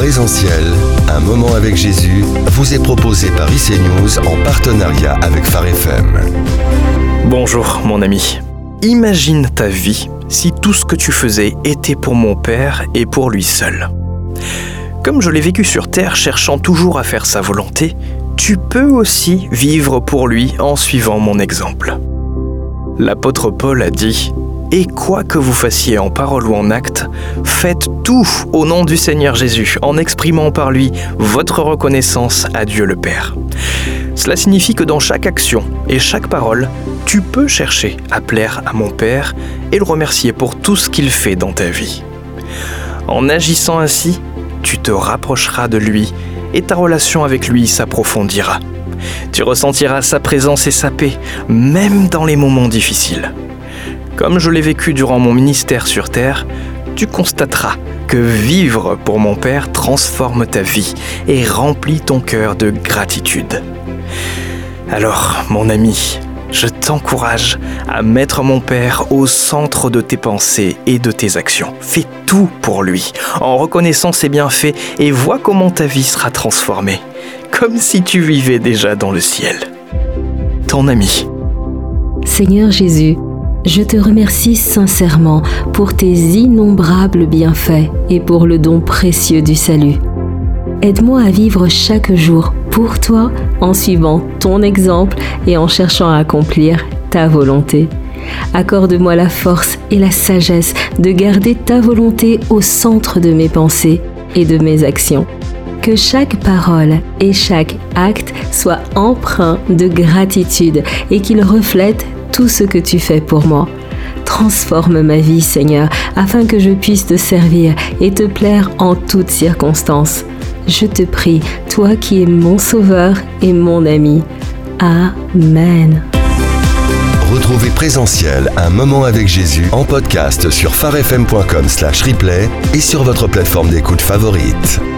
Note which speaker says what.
Speaker 1: Présentiel, un moment avec Jésus, vous est proposé par IC News en partenariat avec Phare FM.
Speaker 2: Bonjour mon ami. Imagine ta vie si tout ce que tu faisais était pour mon Père et pour lui seul. Comme je l'ai vécu sur terre cherchant toujours à faire sa volonté, tu peux aussi vivre pour lui en suivant mon exemple. L'apôtre Paul a dit « Et quoi que vous fassiez en parole ou en acte, faites tout au nom du Seigneur Jésus, en exprimant par lui votre reconnaissance à Dieu le Père. » Cela signifie que dans chaque action et chaque parole, tu peux chercher à plaire à mon Père et le remercier pour tout ce qu'il fait dans ta vie. En agissant ainsi, tu te rapprocheras de lui et ta relation avec lui s'approfondira. Tu ressentiras sa présence et sa paix, même dans les moments difficiles. Comme je l'ai vécu durant mon ministère sur terre, tu constateras que vivre pour mon Père transforme ta vie et remplit ton cœur de gratitude. Alors, mon ami, je t'encourage à mettre mon Père au centre de tes pensées et de tes actions. Fais tout pour lui, en reconnaissant ses bienfaits et vois comment ta vie sera transformée, comme si tu vivais déjà dans le ciel. Ton ami.
Speaker 3: Seigneur Jésus, je te remercie sincèrement pour tes innombrables bienfaits et pour le don précieux du salut. Aide-moi à vivre chaque jour pour toi en suivant ton exemple et en cherchant à accomplir ta volonté. Accorde-moi la force et la sagesse de garder ta volonté au centre de mes pensées et de mes actions. Que chaque parole et chaque acte soient empreints de gratitude et qu'ils reflètent tout ce que tu fais pour moi. Transforme ma vie, Seigneur, afin que je puisse te servir et te plaire en toutes circonstances. Je te prie, toi qui es mon sauveur et mon ami. Amen.
Speaker 1: Retrouvez Présentiel, un moment avec Jésus en podcast sur pharefm.com/replay et sur votre plateforme d'écoute favorite.